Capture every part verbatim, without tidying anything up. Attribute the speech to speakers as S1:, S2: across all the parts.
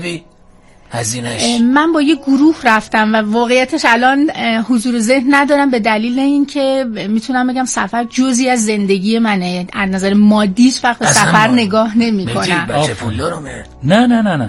S1: هزینه‌اش؟
S2: من با یه گروه رفتم و واقعیتش الان حضور ذهن ندارم به دلیل اینکه میتونم بگم سفر جزئی از زندگی منه. از نظر مادیش وقت سفر نگاه نمی‌کنم.
S1: بچه پولدارم.
S3: نه نه نه نه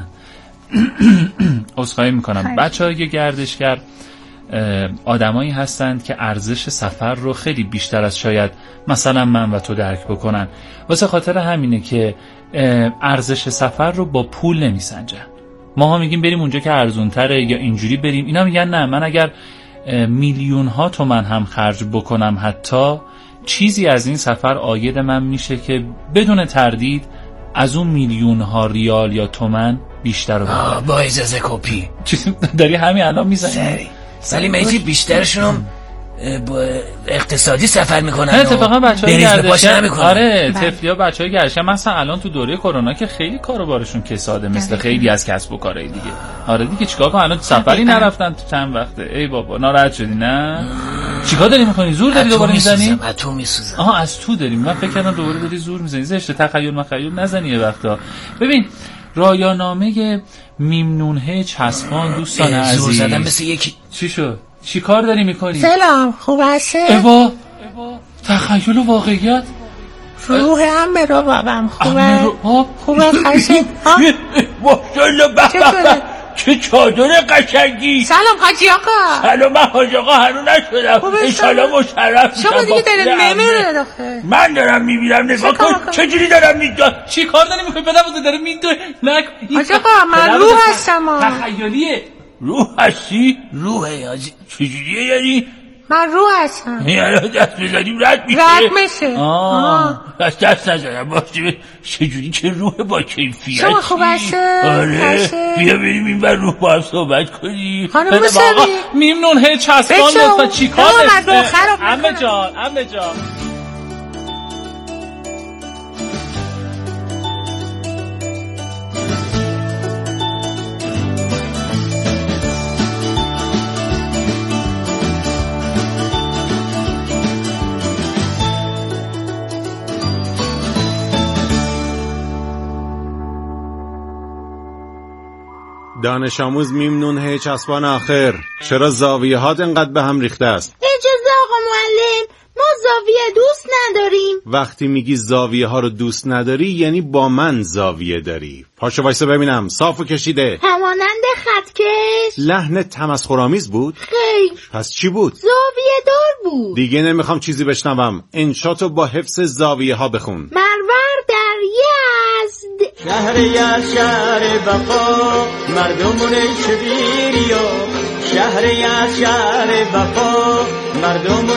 S3: عذرخواهی میکنم. بچه‌ها یه گردشگر آدمایی هستند که ارزش سفر رو خیلی بیشتر از شاید مثلا من و تو درک بکنن. واسه خاطر همینه که ارزش سفر رو با پول نمیسنجن. ما ها میگیم بریم اونجا که ارزونتره یا اینجوری بریم، اینا میگن نه، من اگر میلیون ها تومن هم خرج بکنم حتی چیزی از این سفر عاید من میشه که بدون تردید از اون میلیون ها ریال یا تومن بیشتر رو بکنم.
S1: با اجازه کپی
S3: چیزی داری همین الان میزنی؟
S1: ولی میتی بیشترشون با اقتصادی سفر میکنن.
S3: اتفاقا بچه‌ها گردشگر، آره طفلیا بچه‌ها گردشگر مثلا الان تو دوره کرونا که خیلی کاروبارشون کساده مثل خیلی از کسب و کارهای دیگه. آره دیگه چیکار کنن الان سفری نرفتن تو چند وقته. ای بابا ناراحت شدی نه؟ چیکار داری میکنی؟ زور داری دوباره میزنی؟
S1: از تو میسوزم.
S3: آها از تو داری. من فکر کردم دوباره داری زور میزنی. زشت تخیل مخیل نزنی یه وقتا. ببین رایانامه میمنونه چسبان دوستان عزیز.
S1: زور زدن مثل یکی.
S3: چی شد؟ چی کار داری میکنی؟
S4: سلام خوب هسته؟
S3: ایوا تخیل و واقعیت
S4: روح هم به رو بابم خوبه خوبه خشم
S1: ماشالله بابا چه چادر قشنگی.
S4: سلام حاجی آقا.
S1: سلام من حاجی آقا هنو نشدم. انشالله مشرف
S4: شما دیگه داره نمیره داخل.
S1: من دارم میبینم نگاه کن چجوری دارم میدونم.
S3: چی کار داری میکنی؟ بدم بوده داره میدونم.
S4: حاجی آقا من روح هستم.
S3: تخیلیه.
S1: روح هستی؟ روحه حاجی چجوریه یعنی؟
S4: من روح هستم.
S1: یعنی دست بزنیم رد میشه؟
S4: رد میشه.
S1: آه دست دست نزنم باشه. چجوری چه روح با کیفیتی.
S4: شما خوب هسته؟
S1: آره بیا بریم این بر روح با هم صحبت کنیم.
S4: خانم موسوی
S3: میمنون هی چسبان لطفا چی کار
S4: دست
S3: عمه جان عمه جان.
S5: دانش آموز میمنون هی چسبان آخر، چرا زاویه هات انقدر به هم ریخته است؟
S6: اجازه آقا معلم، ما زاویه دوست نداریم.
S5: وقتی میگی زاویه ها رو دوست نداری یعنی با من زاویه داری. پاشو وایسا ببینم. صاف و کشیده.
S6: همانند خطکش.
S5: لحن تمسخرآمیز بود؟
S6: خیر.
S5: پس چی بود؟
S6: زاویه دار بود.
S5: دیگه نمیخوام چیزی بشنوم. انشاتو با حفظ زاویه ها بخون.
S6: مرور در یزد.
S7: شهر یزد شهر بقا مردمون شبیریا. شهر یزد شهر بقا مردمون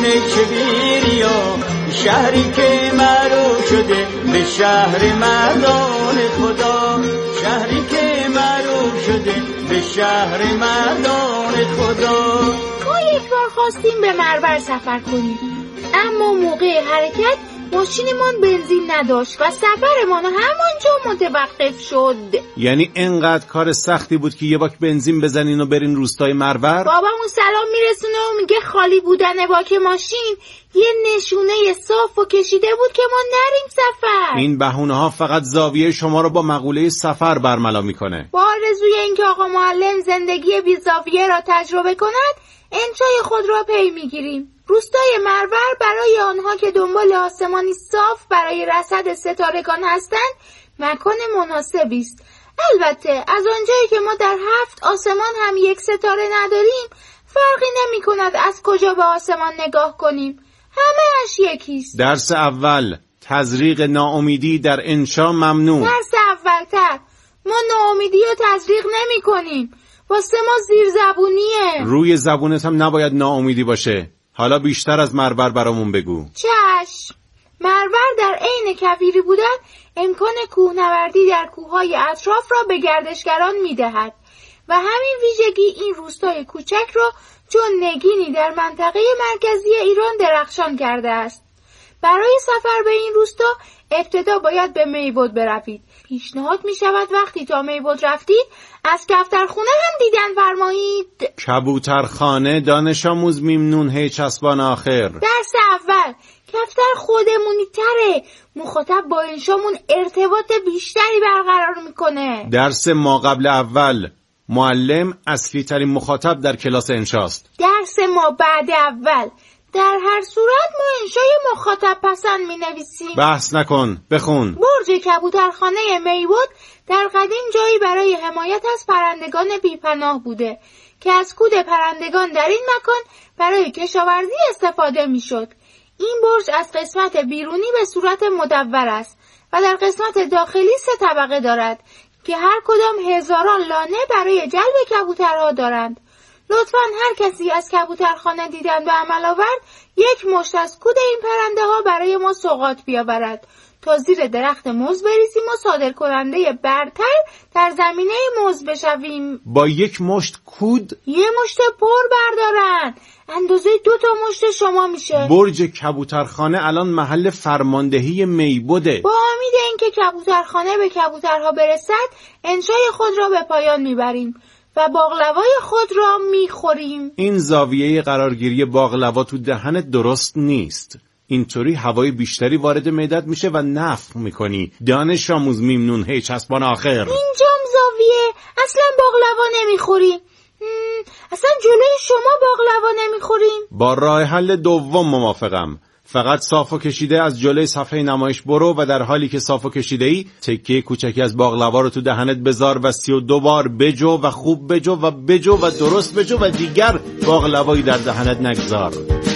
S7: شبیریا. شهری که معروف شده به شهر مردان خدا. شهری که معروف شده به شهر مردان خدا.
S6: ما یک بار خواستیم به مرور سفر کنیم، اما موقع حرکت ماشینمان بنزین نداشت و سفرمان همانجا متوقف شد.
S5: یعنی انقدر کار سختی بود که یه باک بنزین بزنین و برین روستای مرور؟
S6: بابامون سلام میرسونه و میگه خالی بودن باک ماشین یه نشونه صاف و کشیده بود که ما نریم سفر.
S5: این بهونه ها فقط زاویه شما رو با مقوله سفر برملا میکنه.
S6: با آرزوی اینکه آقا معلم زندگی بی زاویه را تجربه کند انشای خود را پی میگیریم. روستای مرور برای آنها که دنبال آسمانی صاف برای رصد ستارگان هستند مکان مناسبی است. البته از آنجایی که ما در هفت آسمان هم یک ستاره نداریم فرقی نمی کند از کجا به آسمان نگاه کنیم، همه اش یکیست.
S5: درس اول، تزریق ناامیدی در انشا ممنوع.
S6: درس اولتر، ما ناامیدی رو تزریق نمی کنیم، واسه ما زیر زبونیه.
S5: روی زبونت هم نباید ناامیدی باشه. حالا بیشتر از مرور برامون بگو.
S6: چشم. مرور در عین کویری بودن امکان کوهنوردی در کوههای اطراف را به گردشگران میدهد و همین ویژگی این روستای کوچک را چون نگینی در منطقه مرکزی ایران درخشان کرده است. برای سفر به این روستا ابتدا باید به میبود بروید پیشنهاد می شود وقتی تا میبود رفتید از کفترخونه هم دیدن فرمایید.
S5: کبوترخانه دانش آموز میمنون هی چسبان آخر.
S6: درس اول کفتر خودمونی تره، مخاطب با انشامون ارتباط بیشتری برقرار میکنه.
S5: درس ما قبل اول معلم اصلی ترین مخاطب در کلاس انشاست.
S6: درس ما بعد اول در هر صورت ما انشای مخاطب پسند می نویسیم.
S5: بحث نکن، بخون.
S6: برج کبوترخانه میبود در قدیم جایی برای حمایت از پرندگان بیپناه بوده که از کود پرندگان در این مکان برای کشاورزی استفاده می شد. این برج از قسمت بیرونی به صورت مدور است و در قسمت داخلی سه طبقه دارد که هر کدام هزاران لانه برای جلب کبوترها دارند. لطفاً هر کسی از کبوترخانه دیدن به عمل آورد یک مشت از کود این پرنده ها برای ما سوغات بیاورد تا زیر درخت موز بریزیم و صادر کننده برتر در زمینه موز بشویم.
S5: با یک مشت کود؟
S6: یه مشت پر بردارن، اندازه دو تا مشت شما میشه.
S5: برج کبوترخانه الان محل فرماندهی میبوده.
S6: با امید اینکه کبوترخانه به کبوترها برسد انشای خود را به پایان میبریم و باقلوای خود را میخوریم.
S5: این زاویه قرارگیری باقلوا تو دهنت درست نیست. اینطوری هوای بیشتری وارد معدت میشه و نفخ میکنی. دانش آموز میمنون هی چسبان آخر.
S6: اینجام زاویه، اصلا باقلوا نمیخوری. اصلا جلوی شما باقلوا نمیخوریم.
S5: با راه حل دوم موافقم. فقط صاف و کشیده از جلوی صفحه نمایش برو و در حالی که صاف و کشیده ای تکه کوچکی از باقلوا رو تو دهنت بذار و سی و دو بار بجو و خوب بجو و بجو و درست بجو و دیگر باقلوایی در دهنت نگذار.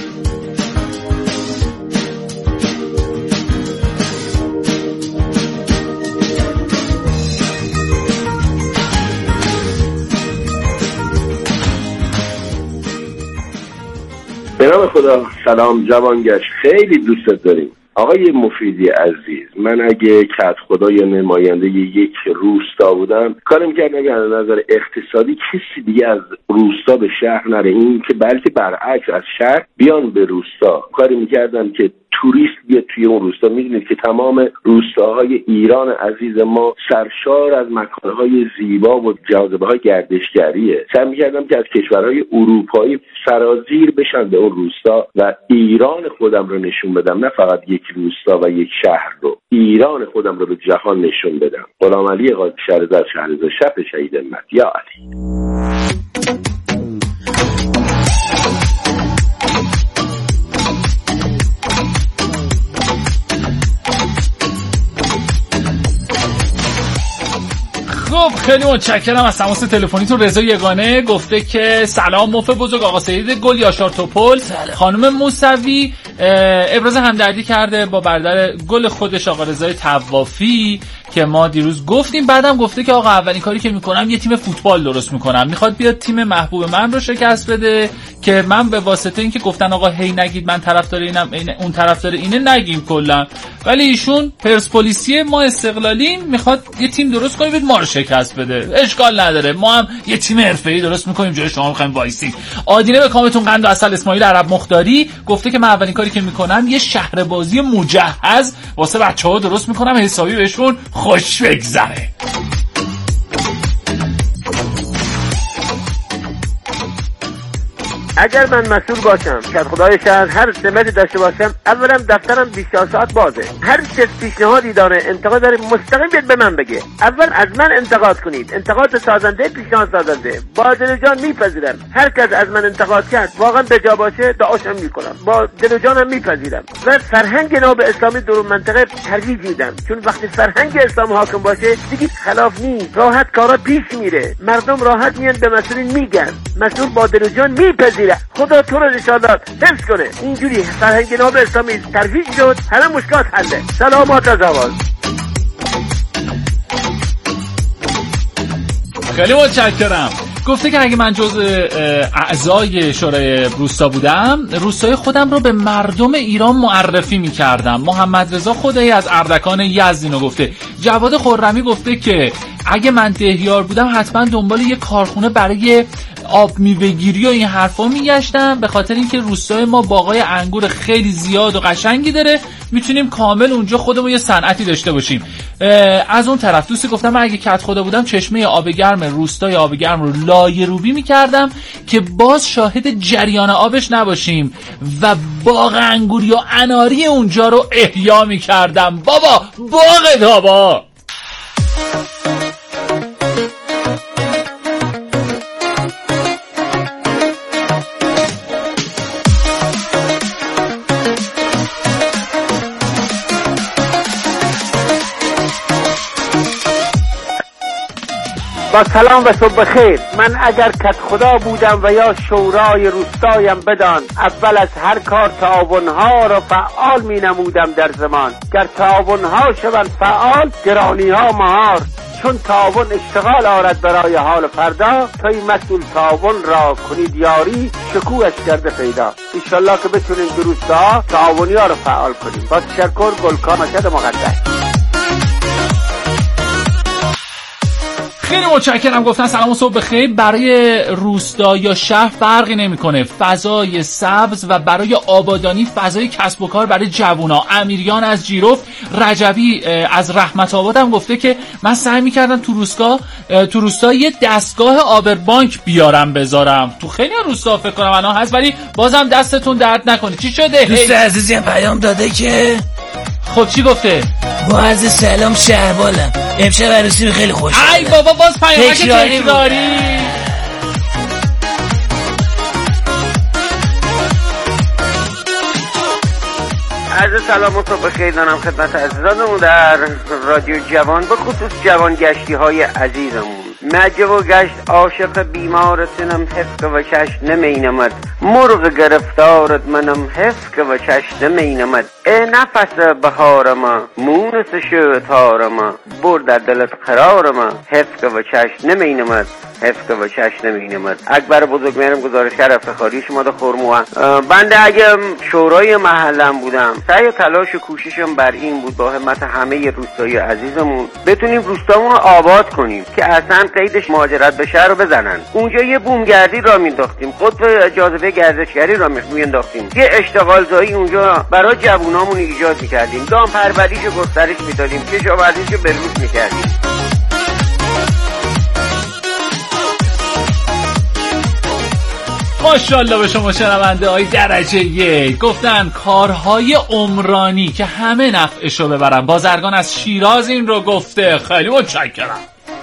S8: به نام خدا. سلام جوانگش، خیلی دوست داریم. آقای مفیدی عزیز، من اگه کت خدا یا نماینده یک روستا بودم کاری میکردم اگه از نظر اقتصادی کسی دیگه از روستا به شهر نره، این که بلکه برعکس از شهر بیان به روستا. کاری میکردم که توریست بیاد توی اون روستا. میدونید که تمام روستاهای ایران عزیز ما سرشار از مکانهای زیبا و جاذبه‌های گردشگریه. سعی می‌کردم که از کشورهای اروپایی سرازیر بشن به اون روستا و ایران خودم رو نشون بدم، نه فقط یک روستا و یک شهر رو، ایران خودم رو به جهان نشون بدم. غلام علی قائد شهرزاد شهرزاد شب شهید امت. یا علی.
S3: خب خیلی متشکرم از تماس تلفنیتون. رضا یگانه گفته که سلام مفید بزرگ، آقا سید گل یاشار توپل. خانم موسوی ابراز همدردی کرده با برادر گل خودش آقا رضای طوافی که ما دیروز گفتیم. بعدم گفته که آقا اولین کاری که میکنم یه تیم فوتبال درست میکنم، میخواد بیاد تیم محبوب من رو شکست بده که من به واسطه اینکه گفتن آقا هی نگید من طرفدار اینم اینه اون طرفدار اینه نگیم کلا، ولی ایشون پرسپولیسی ما استقلالیم، میخواد یه تیم درست کنه بید ما رو شکست بده. اشکال نداره، ما هم یه تیم حرفه‌ای درست میکنیم جلوی شما میخوایم وایسیم. آدینه به کامتون قند و عسل. اسماعیل عرب مختاری گفته که من اولین کاری که میکنم یه شهر بازی مجهز واسه بچه‌ها درست میکنم، حسابی بهشون خوش بگذره.
S9: اگر من مسئول باشم که خدای شهر هر سمتی داشته باشم، اولا دفترم بیست و چهار ساعت بازه. هر کس پیشنهادی داره، انتقاد داره، مستقیم بیاد به من بگه. اول از من انتقاد کنید، انتقاد سازنده، پیشنهاد سازنده. با دل و جان میپذیرم. هر کس از من انتقاد کرد واقعا به جا باشه دعاشم میکنم، با دل و جانم میپذیرم. و فرهنگ ناب اسلامی در منطقه ترویج میدم، چون وقتی فرهنگ اسلام حاکم باشه دیگه خلاف نیست، راحت کارا پیش میره، مردم راحت میان به مسئولین میگن، مسئول با دل و جان میپذیره. خدا تو رو انشاءالله حفظ کنه. اینجوری فرهنگ ناب اسلامی ترویج شد، همه مشکلات حله. سلامات از اول.
S3: خیلی متشکرم. گفته که اگه من جز اعضای شورای روستا بودم، روستای خودم رو به مردم ایران معرفی می‌کردم. محمد رضا خدایی از اردکان یزد اینو گفته. جواد خرمی گفته که اگه من دهیار بودم حتما دنبال یه کارخونه برای آب میوه‌گیری و این حرفا میگشتم، به خاطر اینکه روستای ما باغای انگور خیلی زیاد و قشنگی داره، میتونیم کامل اونجا خودمون یه صنعتی داشته باشیم. از اون طرف دوستی گفتم من اگه کت خدا بودم چشمه آب گرم روستای آب گرم رو لایه روبی میکردم که باز شاهد جریان آبش نباشیم و باغ انگوری و اناری اونجا رو احیا میکردم. بابا باغ دابا.
S9: با سلام و صبح خیر. من اگر کت خدا بودم و یا شورای روستایم بدان، اول از هر کار تعاونها را فعال می نمودم در زمان. گر تعاونها شوند فعال، گرانیها مهار. چون تعاون اشتغال آرد برای حال فردا، توی مسئول تعاون را کنید یاری، شکوهش کرده پیدا. انشالله که بتونیم در روستا تعاونی ها را فعال کنیم. با تشکر. گلکار مشهد مقدس.
S3: خیلی متشکرم. گفتن سلام و صبح بخیر. برای روستا یا شهر فرقی نمیکنه، فضای سبز و برای آبادانی فضای کسب و کار برای جوونا. امیریان از جیروف، رجبی از رحمت آباد هم گفته که من سعی میکردم تو روستا تو روستا یه دستگاه آبربانک بیارم بذارم. تو خیلی روستا فکر کنم الان هست، ولی بازم دستتون درد نکنه. چی شده؟
S1: دوست عزیزی هم پیام داده که
S3: خب چی گفته؟
S1: با عرض سلام شهبالم، امشب عروسی خیلی خوش.
S3: ای بابا باز پیامک
S1: تکراری
S3: تکراری.
S9: عرض سلام و صبح خیر دارم خدمت عزیزانمون در رادیو جوان، به خصوص جوان گشتی های عزیزمون. مجه و گشت عاشق بیمارتنم، حفظ و چش نمینمد. مرغ گرفتارت منم، حفظ و چش نمینمد. ای نفس بهارما، مونس شتارما، برد در دلت قرارما، حفظ و چش نمینمد. حفظ و چش نمینمد. اکبر بزرگ میرم گزارشگر افتخاری شما دا خورموان. بنده اگه شورای محلم بودم، سعی و تلاش و کوششم بر این بود با همت همه روستایی عزیزمون بتونیم روستامون رو آباد کنیم که اصلا قیدش مهاجرت به شهر رو بزنن. اونجا یه بومگردی را مینداختیم، قطب جاذبه گردشگری را مینداختیم، یه اشتغال زایی اونجا برای جوونامون ایجاد میکردیم، دام پروریشو گسترش میدادیم، کشاورزیشو بروز میکردیم.
S3: ماشاءالله به شما شنونده های درجه یک. گفتن کارهای عمرانی که همه نفعشو ببرن. بازرگان از شیراز این رو گفته. خیلی متشکرم.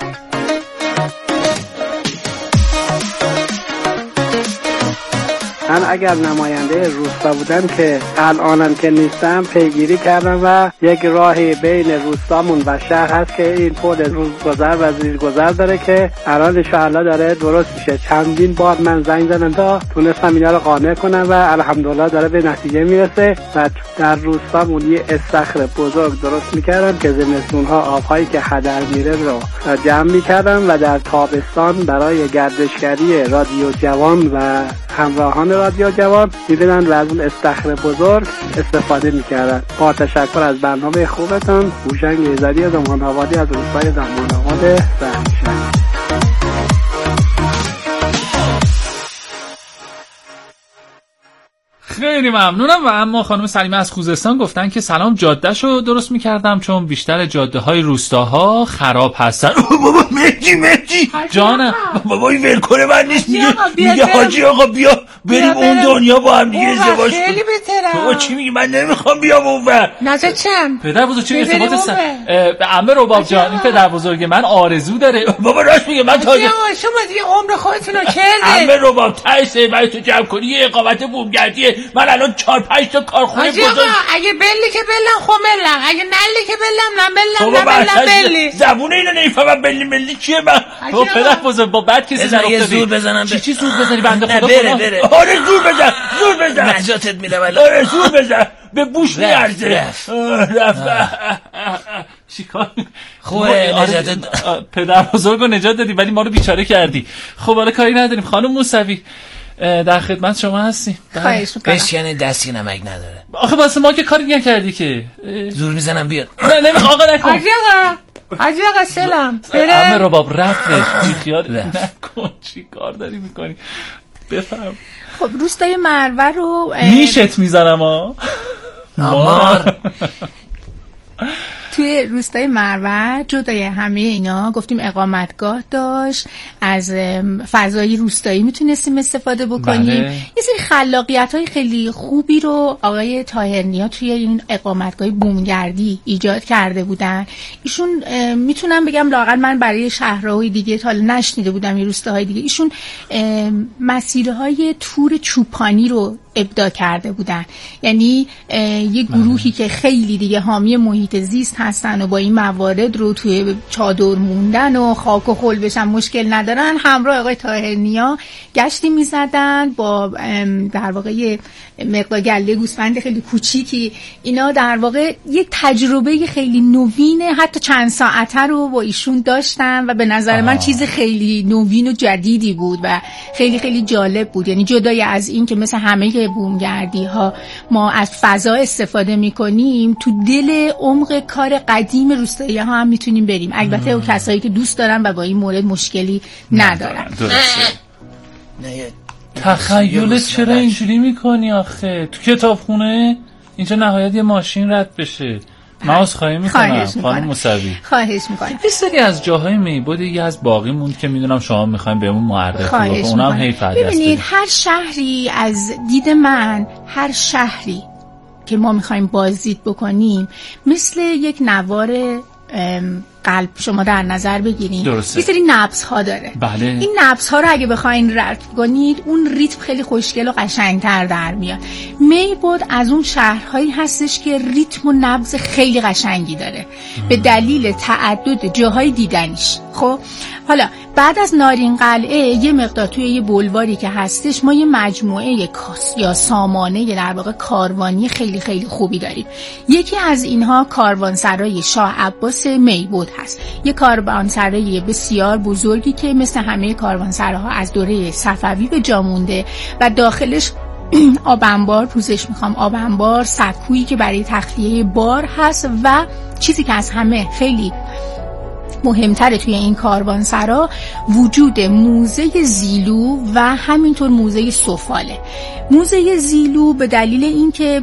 S10: من اگر نماینده روستا بودم که الانم که نیستم، پیگیری کردم و یک راهی بین روستامون و شهر هست که این پل روزگذر و زیرگذر داره که الان انشاءالله داره درست میشه. چندین بار من زنگ زدم تا تونستم اینا رو قانع کنم و الحمدلله داره به نتیجه میرسه و در روستامون یه استخر بزرگ درست میکردم که زمستونها آبهایی که هدر میره رو جمع میکردم و در تابستان برای گردشگری رادیو جوان و همراهان رادیو جوان میبینن و از اون استخر بزرگ استفاده میکردن. با تشکر از برنامه خوبتون. هوشنگ ایزدی از زمان آبادی از روستای زمان آباد زنگشن.
S3: خیلی ممنونم. و اما خانم سلیمه از خوزستان گفتن که سلام، جادهشو درست میکردم چون بیشتر جاده های روستاها خراب هستن.
S1: بابا مهدی مهدی
S3: جانم
S1: بابا این ولکنه من نیست، میگه میگه حاجی آقا بیا بریم اون دنیا با هم دیگه ازدواج کنیم.
S4: خیلی بهتره.
S1: بابا چی میگی؟ من نمیخوام بیام اونور.
S4: نظر چم
S3: پدر بزرگ چه ارتباط هستن؟ عمه رباب جان، این پدر بزرگ من آرزو داره.
S1: بابا راست میگه. من تازه
S4: شما دیگه عمر خودتون رو کرده.
S1: عمه رباب تایسه برای تو جمع کنی یه اقامت بومگردیه. من الان چهار پنج تا کارخونه بزرگ.
S4: آقا اگه بلی که بلم خب بلم، اگه نلی که بلم نه بلم نه بلم بلی.
S1: زبون اینو نمیفهمم. بلی ملی چیه؟ من
S3: بابا پدر بزرگ با بعد کسی
S1: در افتادی زور بزنم.
S3: چی چی زور بزنی بنده خدا؟
S1: بره بره. آره زور بزن زور بزن. نجاتت میدم الان. آره زور بزن به بوش میارزه. رفت
S3: چیکار
S1: خوبه نجاتت.
S3: پدر بزرگ رو نجات دادی ولی ما رو بیچاره کردی. خب حالا کاری نداریم. خانم موسوی در خدمت شما هستیم.
S2: خواهش میکنم.
S1: بشکنه دستی نمک نداره.
S3: آخه واسه ما که کاری نکردی که.
S1: زور میزنم بیاد.
S3: نه نمی آقا نکن.
S4: حاجی آقا حاجی آقا سلام.
S3: عمه رباب رفتش. بی خیال نکن. چی کار داری میکنی؟ بفهم.
S2: خب روستای مرور رو
S3: نیشت میزنم ها.
S1: مار
S2: توی روستای مرور جدای همه اینا گفتیم اقامتگاه داشت، از فضای روستایی میتونستیم استفاده بکنیم. بله. یه سری خلاقیت‌های خیلی خوبی رو آقای طاهرنیا توی این اقامتگاه بومگردی ایجاد کرده بودن. ایشون میتونم بگم لااقل من برای شهرهای دیگه تا نشنیده بودم، یه روستاهای دیگه ایشون مسیرهای تور چوپانی رو ابداع کرده بودن. یعنی یه گروهی که خیلی دیگه حامی محیط زیست هستن و با این موارد رو توی چادر موندن و خاک و خل بشن مشکل ندارن، همراه آقای طاهرنیا گشتی میزدن با در واقع یه مقدار گله گوسفند خیلی کوچیکی. اینا در واقع یه تجربه خیلی نوینه، حتی چند ساعته رو با ایشون داشتن و به نظر من چیز خیلی نوین و جدیدی بود و خیلی خیلی جالب بود. یعنی جدای از این که مثل همه بومگردی ها ما از فضا استفاده میکنیم، تو دل عمق کار قدیم روستایی ها هم میتونیم بریم، البته اون کسایی که دوست دارن و با این مورد مشکلی ندارن.
S3: تخیلت چرا اینجوری میکنی آخه؟ تو کتابخونه اینجا نهایت یه ماشین رد بشه. من عذرخواهی میکنم خانم موسوی.
S2: خواهش میکنم.
S3: یه سری از جاهای میبود یه از باقی موند که میدونم شما میخوایم بهمون معرفی بکنید، اونم حیف است.
S2: ببینید هر شهری از دید من، هر شهری که ما میخوایم بازدید بکنیم مثل یک نوار قلب شما در نظر بگیرید، یه سری نبض ها داره.
S3: بله.
S2: این نبض ها رو اگه بخواین رد کنید اون ریتم خیلی خوشگل و قشنگتر در میاد. میبود از اون شهرهایی هستش که ریتم و نبض خیلی قشنگی داره ام. به دلیل تعدد جاهای دیدنیش. خب حالا بعد از نارین قلعه یه مقدار توی یه بلواری که هستش ما یه مجموعه کاس یا سامانه در واقع کاروانی خیلی خیلی خوبی داریم. یکی از اینها کاروانسرای شاه عباس میبود هست، یه کاروانسرای بسیار بزرگی که مثل همه کاروانسراها از دوره صفوی به جا مونده و داخلش آب انبار، پوزش میخوام آب انبار، سکویی که برای تخلیه بار هست و چیزی که از همه خیلی مهمتره توی این کاروانسرا وجود موزه زیلو و همینطور موزه سفاله. موزه زیلو به دلیل اینکه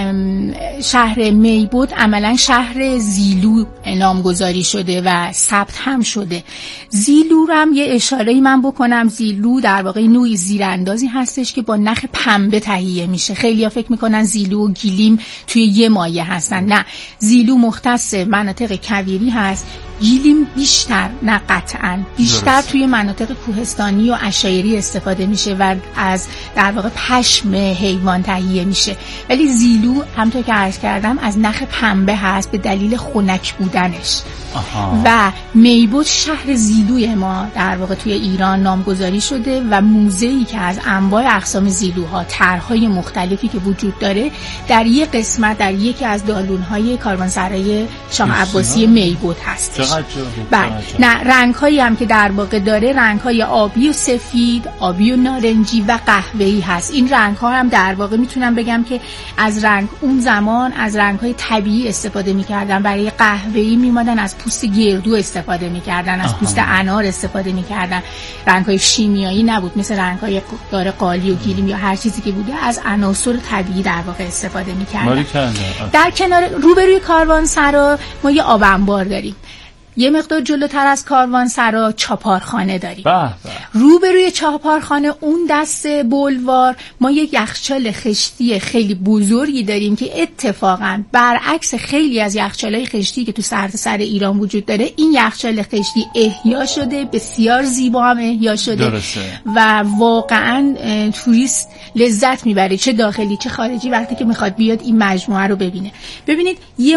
S2: شهر میبود عملا شهر زیلو نامگذاری شده و ثبت هم شده. زیلو رو هم یه اشاره‌ای من بکنم، زیلو در واقع نوعی زیراندازی هستش که با نخ پنبه تهیه میشه. خیلی‌ها فکر میکنن زیلو و گیلیم توی یه مایه هستن، نه، زیلو مختص مناطق کویری هست، گیلیم بیشتر، نه قطعاً بیشتر درست. توی مناطق کوهستانی و عشایری استفاده میشه و از در واقع پشم حیوان تهیه میشه. ولی زیلو همونطور که عرض کردم از نخ پنبه هست به دلیل خنک بودنش. آها. و میبود شهر زیلوی ما در واقع توی ایران نامگذاری شده و موزه‌ای که از انواع اقسام زیلوها، طرح‌های مختلفی که وجود داره در یک قسمت در یکی از دالون‌های کاروانسرای شاه عباسی میبود هست. بله، نه رنگ‌هایی هم که در واقع داره رنگ‌های آبی و سفید، آبی و نارنجی و قهوه‌ای هست. این رنگ‌ها هم در واقع میتونم بگم که از رنگ اون زمان از رنگ‌های طبیعی استفاده می‌کردن. برای قهوه‌ای می‌مادن از پوست گردو استفاده می‌کردن، از پوست انار استفاده می‌کردن. رنگ‌های شیمیایی نبود مثل رنگ‌های داره قالی و گیلیم یا هر چیزی که بوده، از عناصر طبیعی در واقع استفاده می‌کردن. در کنار روبروی کاروانسرا ما یه آب انبار داریم. یه مقدار جلوتر از کاروانسرا چاپارخانه داریم. روبروی چاپارخانه اون دست بولوار ما یک یخچال خشتی خیلی بزرگی داریم که اتفاقا برعکس خیلی از یخچالای خشتی که تو سرتاسر ایران وجود داره، این یخچال خشتی احیا شده، بسیار زیبا هم احیا شده. درسته. و واقعا توریست لذت میبره، چه داخلی چه خارجی، وقتی که میخواد بیاد این مجموعه رو ببینه. ببینید یه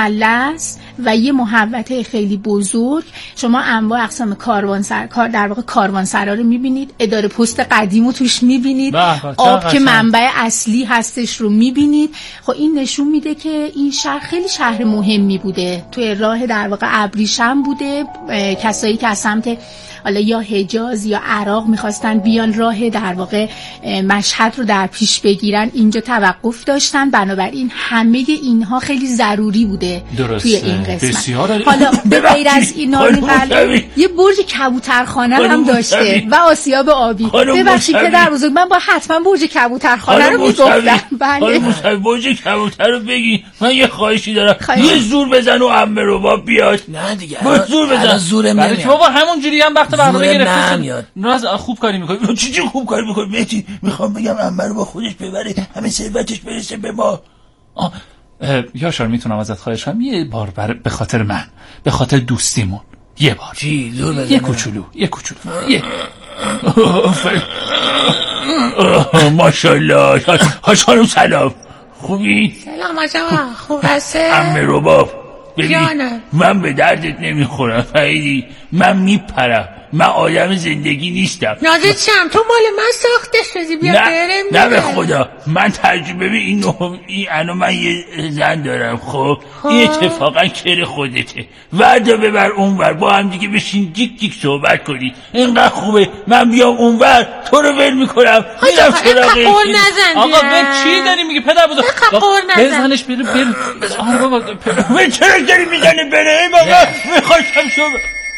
S2: مثلث و یه محوطه خیلی بزرگ، شما انواع اقسام کاروانسر کار در واقع کاروانسرا رو میبینید، اداره پست قدیمو توش میبینید، آب که منبع اصلی هستش رو میبینید. خب این نشون میده که این شهر خیلی شهر مهمی بوده، توی راه در واقع ابریشم بوده. کسایی که از سمت حالا یا حجاز یا عراق میخواستن بیان راه در واقع مشهد رو در پیش بگیرن، اینجا توقف داشتن. بنابراین همه اینها خیلی ضروری بوده
S3: درسته.
S2: توی این قسمت.
S3: بسیار
S2: حالا به غیر از اینا یه برج کبوترخانه هم داشته و آسیاب آبی. ببخشید پدر بزرگ، من با حتما برج کبوترخانه رو میگفتم.
S1: بله برج کبوتر رو بگی. من یه خواهشی دارم، یه زور بزن و عمه رو با بیاد.
S11: نه دیگه
S1: زور بزن.
S11: زورم نمیاد
S3: بابا همون جوری هم وقت برنامه گرفته
S11: نمیاد.
S3: خوب کاری میکنی.
S1: چی چی خوب کاری میکنی مهدی؟ میخوام بگم عمه رو با خودش ببره، همه ثروتش برسه به ما.
S3: آه یاشار میتونم ازت خواهش کنم یه بار بر... به خاطر من، به خاطر دوستیمون، یه بار
S11: چی زور بزنم؟
S3: یه کوچولو یه کوچولو یه
S1: ماشاءالله. حاج خانم سلام، خوبی؟
S4: سلام آجا، خوب هسته؟
S1: عمه رباب ببین من به دردت نمیخورم فهیدی، من میپرم، من آدم زندگی نیستم.
S4: نازت شم تو مال من ساخته شدی، بیا برم.
S1: نه به خدا من تجربه ببین این این انا من یه زن دارم. خب این اتفاقا کر خودته، وردا ببر اونور با هم دیگه بشین جیک جیک صحبت کنی، اینقدر خوبه. من بیام اونور تو رو ول میکنم میرم سراغ
S4: قول نزن.
S3: آقا به چی داری میگی پدر بزرگ؟
S4: قول نزن.
S3: بزنش بره بره. آره بابا
S1: به چرا داری میزنه بره؟ ای بابا میخواستم تو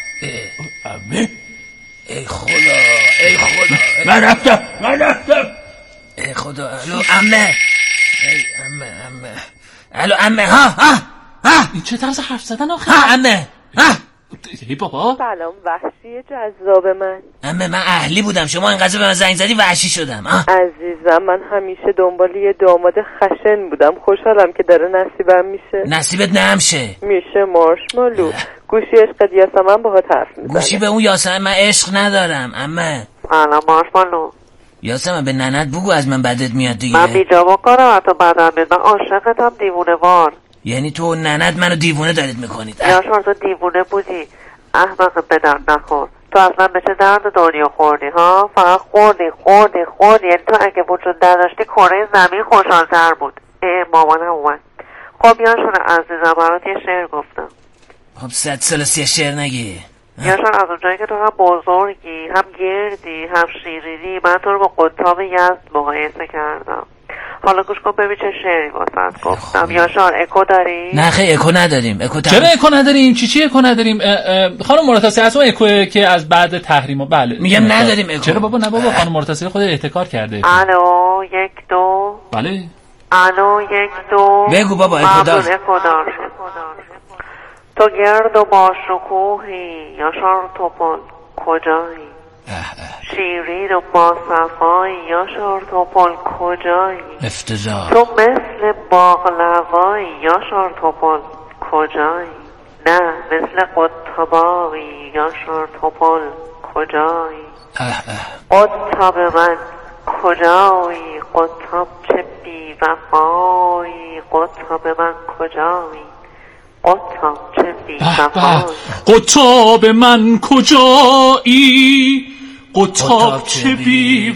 S1: عمه.
S11: ای خدا ای خدا
S1: من رفتم من رفتم
S11: ای خدا. الو عمه، ای عمه عمه الو عمه. ها ها ها
S3: این چه طرز حرف زدن آخه؟
S11: ها عمه ها.
S3: ای بابا
S12: سلام وحشی جذاب من.
S11: عمه من اهلی بودم، شما اینقدر به من زنگ زدی وحشی شدم. ها
S12: عزیزم من همیشه دنبال یه داماد خشن بودم، خوشحالم که داره نصیبم میشه.
S11: نصیبت نمیشه
S12: میشه مارشمالو. گوشی عشق یاسمن باهات حرف میزنه.
S11: گوشی به اون یاسمن من عشق ندارم عمه.
S12: سلام مارشمالو.
S11: یاسمن به ننت بگو از من بدت میاد دیگه.
S12: من بیجا کنم حتی بدم میاد، من عاشقتم دیوونه وار.
S11: یعنی تو ننت منو دیوونه دارید میکنید؟
S12: یاشار تو دیوونه بودی احمق به درد نخور. تو اصلا به چه درد دنیا خوردی ها؟ فقط خوردی خوردی خوردی. یعنی تو اگه وجود نداشتی کره زمین خوشحال‌تر بود. ای مامانم اومد. خب یاشار عزیزم برات یه شعر گفتم.
S11: خب صد سال سی شعر نگی
S12: یاشار. از اونجایی که تو هم بزرگی هم گردی هم شیرینی، من تو رو با قطاب یزد مقایسه کردم. حالا گوش کن ببین چه شعری واسه گفتم. یاشار اکو داری؟
S11: نه خیلی اکو نداریم. اکو
S3: چرا اکو نداریم؟ چی چی اکو نداریم؟ خانم مرتضی اصلا اکو که از بعد تحریما. بله
S11: میگم نداریم اکو.
S3: چرا بابا؟ نه بابا خانم مرتضی خود احتکار کرده.
S12: الو یک دو.
S3: بله
S12: الو یک دو.
S11: بگو بابا اکو دار.
S12: اکو دار. تو گرد و با شکوهی یاشار توپل کجایی؟ شیرین و با صفایی یاشار توپل کجایی؟
S11: افتضاح.
S12: تو مثل باقلوایی یاشار توپل کجایی؟ نه مثل قطبایی یاشار توپل کجایی؟ قطب من کجایی؟ قطب چه بی وفایی؟ قطب من کجایی؟ قطب چه بی وفایی؟
S3: قطب من کجایی؟ قطب چه بی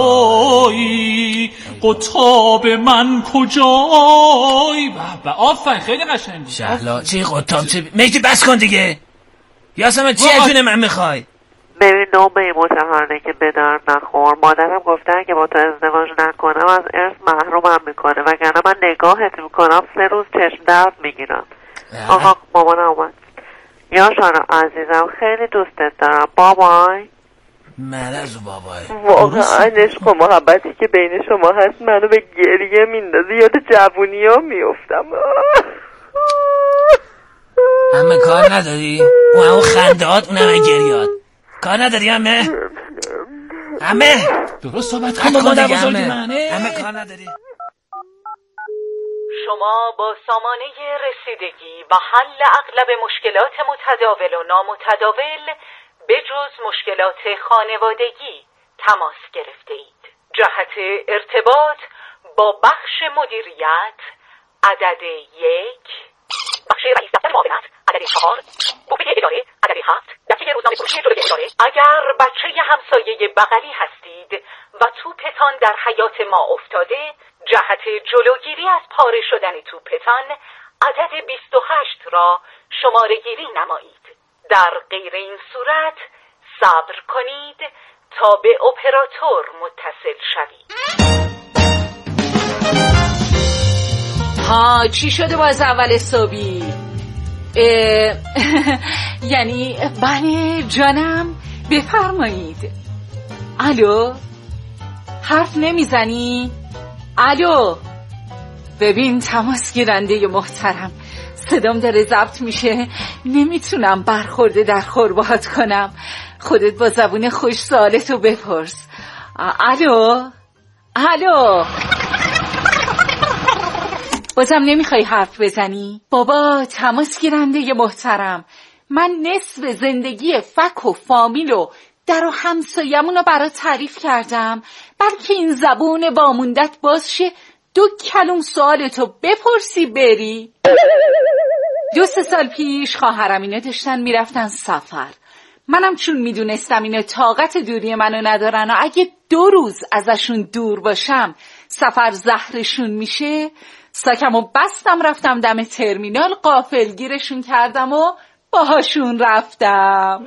S3: وفایی؟ قطب من کجایی؟ و آفرین خیلی قشنگ.
S11: شهلا چی قطب چه بی... مهدی بس کن دیگه. یاسمن چی از جون من میخوای؟
S12: ببین نامه متحرنه که به درد نخور. مادرم گفتن که با تو ازدواج نکنم از ارث محرومم میکنه، وگرنه من نگاهت میکنم سه روز چشم درد میگیرم. آقا مامانم اومد. یاشار عزیزم خیلی دوستت دارم. بابای.
S11: مرز و بابای.
S12: واقعا عشق و محبتی که بین شما هست منو به گریه میندازه، یاد جوونی ها میفتم.
S11: همه کار نداری؟ اون همون خندهات اون همه گریات کار نداری همه؟ همه
S3: درست صحبت کن با مادر بزرگ منه.
S11: همه کار نداری؟
S13: شما با سامانه رسیدگی و حل اغلب مشکلات متداول و نامتداول به جز مشکلات خانوادگی تماس گرفته اید. جهت ارتباط با بخش مدیریت عدد یک، بخش رئیس دفتر معاونت عدد چهار، بوفه اداره عدد هفت، دفتر روزنامه فروشی جلوی اداره. اگر بچه همسایه بغلی هستید و توپتان در حیات ما افتاده، جهت جلوگیری از پاره شدن توپتان عدد بیست و هشت را شماره گیری نمایید. در غیر این صورت صبر کنید تا به اپراتور متصل شوید. ها چی شده باز اول صبحی؟ یعنی بله جانم بفرمایید. الو حرف نمیزنی؟ الو ببین تماس گیرنده محترم، صدام داره ضبط میشه، نمیتونم برخورده در خور باهات کنم، خودت با زبون خوش سوالتو بپرس. الو الو بازم نمیخوای حرف بزنی؟ بابا تماس گیرنده محترم، من نصف زندگی فک و فامیل و در و همسایمون رو برات تعریف کردم، بلکه این زبون واموندت باز شه دو کلم سوالتو بپرسی بری. دو سه سال پیش خواهرم اینا داشتن میرفتن سفر، منم چون میدونستم اینا طاقت دوری منو ندارن و اگه دو روز ازشون دور باشم سفر زهرشون میشه، ساکمو بستم رفتم دم ترمینال، غافلگیرشون کردم و باهاشون رفتم.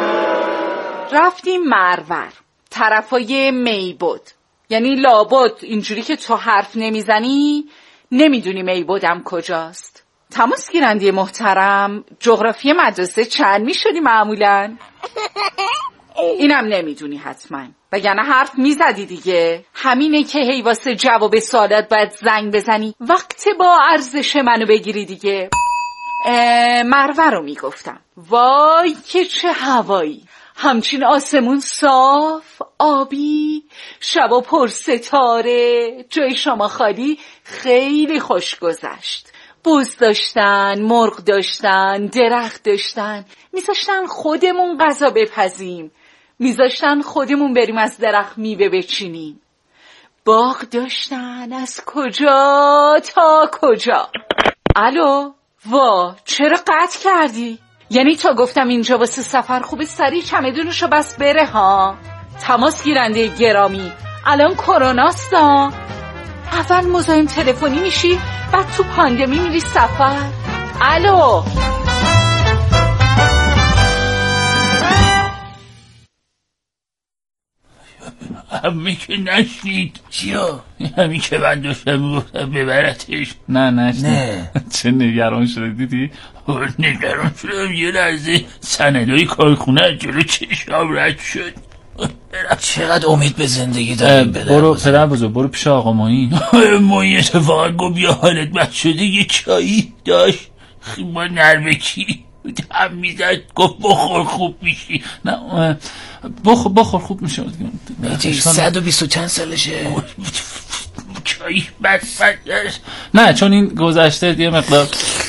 S13: رفتیم مرور طرفای میبود، یعنی لابد اینجوری که تو حرف نمیزنی نمیدونی میبودم کجاست. تماس گیرنده محترم جغرافی مدرسه چند میشدی معمولا؟ اینم نمیدونی حتما، وگرنه حرف میزدی دیگه. همینه که هی واسه جواب سوالات باید زنگ بزنی، وقت با ارزش منو بگیری دیگه. مروه رو میگفتم، وای که چه هوایی، همچین آسمون صاف آبی، شبا پر ستاره، جای شما خالی، خیلی خوش گذشت. بز داشتن، مرغ داشتن، درخت داشتن، میذاشتن خودمون غذا بپزیم، میذاشتن خودمون بریم از درخت میوه بچینیم. باغ داشتن از کجا تا کجا. الو وا چرا قطع کردی؟ یعنی تا گفتم اینجا واسه سفر خوبه سریع چمدونشو بس بره ها. تماس گیرنده گرامی الان کروناستا، اول مزاحم تلفنی میشی بعد تو پاندمی میری سفر. الو
S1: همین که نشنید چیا؟ همین که من داشتم میگفتم ببرتش.
S11: نه نشنید. نه
S3: چه نگران شده دیدی؟
S1: نگران شدم یه لحظه سندای کارخونه از جلو چشم رد شد.
S11: چقدر امید به زندگی داریم.
S3: برو پدر بزرگ برو پیش آقا معین.
S1: معین اتفاقا گفت بیا حالت بد شده، یه چایی داشت با نرمکی هم میزد، گفت بخور خوب میشی.
S3: نه بخور بخور خوب میشه.
S11: صد و بیست و چند سالشه.
S1: چایی بد بد.
S3: نه چون این گذشته یه مقدار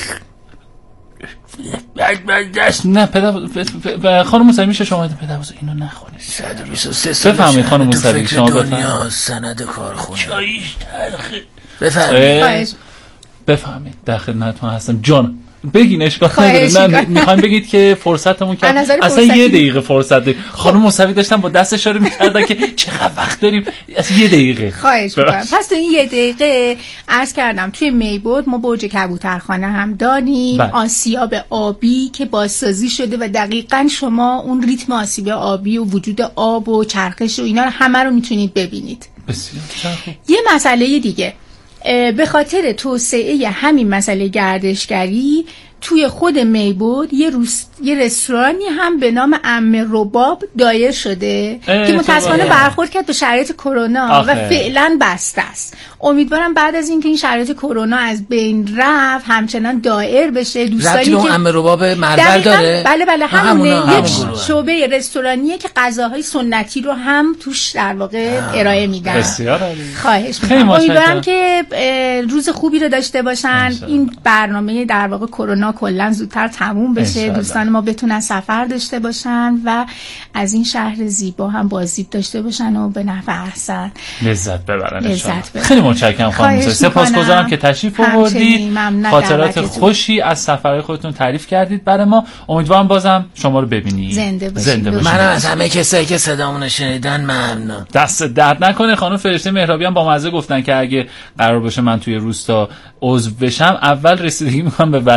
S1: بعد بعد دست.
S3: نه پدر خانم موسوی میشه شما پدر بزرگ اینو نخونید.
S11: صد و بیست و سه سالشه.
S3: بفهمید خانم موسوی شما
S11: بفهمید سند کارخونه.
S1: چاییش تلخه.
S11: بفهمید
S3: بفهمید در خدمتتون هستم جان. بگین اشکال نداره. نه میخوایم بگید که فرصتمون که اصلا یه دقیقه فرصت داریم. خانم موسوی داشتن با دست اشاره می‌کردن که چقدر وقت داریم، اصلا یه دقیقه.
S2: خواهش می‌کنم. پس تو این یه دقیقه عرض کردم توی میبود ما برج کبوترخانه هم داریم، آسیاب آبی که بازسازی شده و دقیقاً شما اون ریتم آسیاب آبی و وجود آب و چرخش و اینا رو همه رو میتونید ببینید.
S3: بسیار خوب.
S2: یه مسئله دیگه به خاطر توسعه همین مسئله گردشگری توی خود میبود یه روز یه رستورانی هم به نام عمه رباب دایر شده که متأسفانه برخورد کرد به شرایط کرونا و فعلا بسته است. امیدوارم بعد از اینکه این شرایط کرونا از بین رفت همچنان دایر بشه.
S11: دوستانی که عمه رباب مرور داره؟
S2: بله بله همونه. یک شعبه رستورانیه که غذاهای سنتی رو هم توش در واقع ارائه میدن.
S3: بسیار عالی.
S2: خواهش می‌کنم. امیدوارم که روز خوبی رو داشته باشن. این برنامه در واقع کرونا کلا زودتر تموم بشه، دوستان ما بتونن سفر داشته باشن و از این شهر زیبا هم بازدید داشته باشن و به نفع احسن
S3: لذت ببرن.
S2: لذت ببرن.
S3: خیلی متشکرم خانم موسوی، سپاسگزارم که تشریف آوردید، خاطرات خوشی از سفرهای خودتون تعریف کردید برای ما. امیدوارم بازم شما رو ببینیم.
S2: زنده باشید.
S11: منم از همه کسایی که صدامون شنیدن ممنون.
S3: دست درد نکنه. خانم فرشته مهرابی هم با مزه گفتن که اگه قرار باشه من توی روستا عضو بشم اول رسیدگی میکنم به وضعیت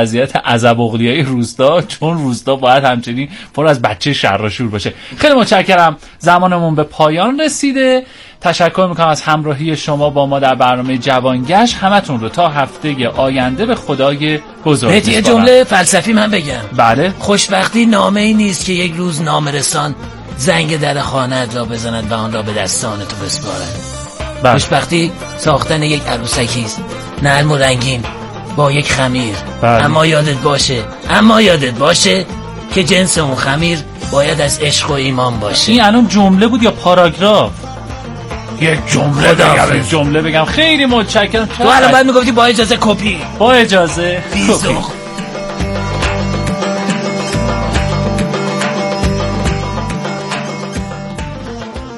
S3: عزب اغلیای روستا، چون روستا باید همچنین پر از بچه شر و شور باشه. خیلی متشکرم، زمانمون به پایان رسیده. تشکر میکنم از همراهی شما با ما در برنامه جوانگشت. همتون رو تا هفته آینده به خدای بزرگ میسپارم.
S11: یه جمله فلسفی من بگم.
S3: بله.
S11: خوشبختی نامه ای نیست که یک روز نامرسان زنگ در خانه‌ات را بزند و آن را به دستان تو بسپارد. بله. خوشبختی ساختن یک عروسکی است، نرم و رنگین با یک خمیر. بله. اما یادت باشه اما یادت باشه که جنس اون خمیر باید از عشق و ایمان باشه.
S3: این الان جمله بود یا پاراگراف؟
S1: یک جمله بگم
S3: جمله بگم. خیلی متشکرم.
S11: تو الان باید میگفتی با اجازه کپی.
S3: با اجازه
S11: کپی.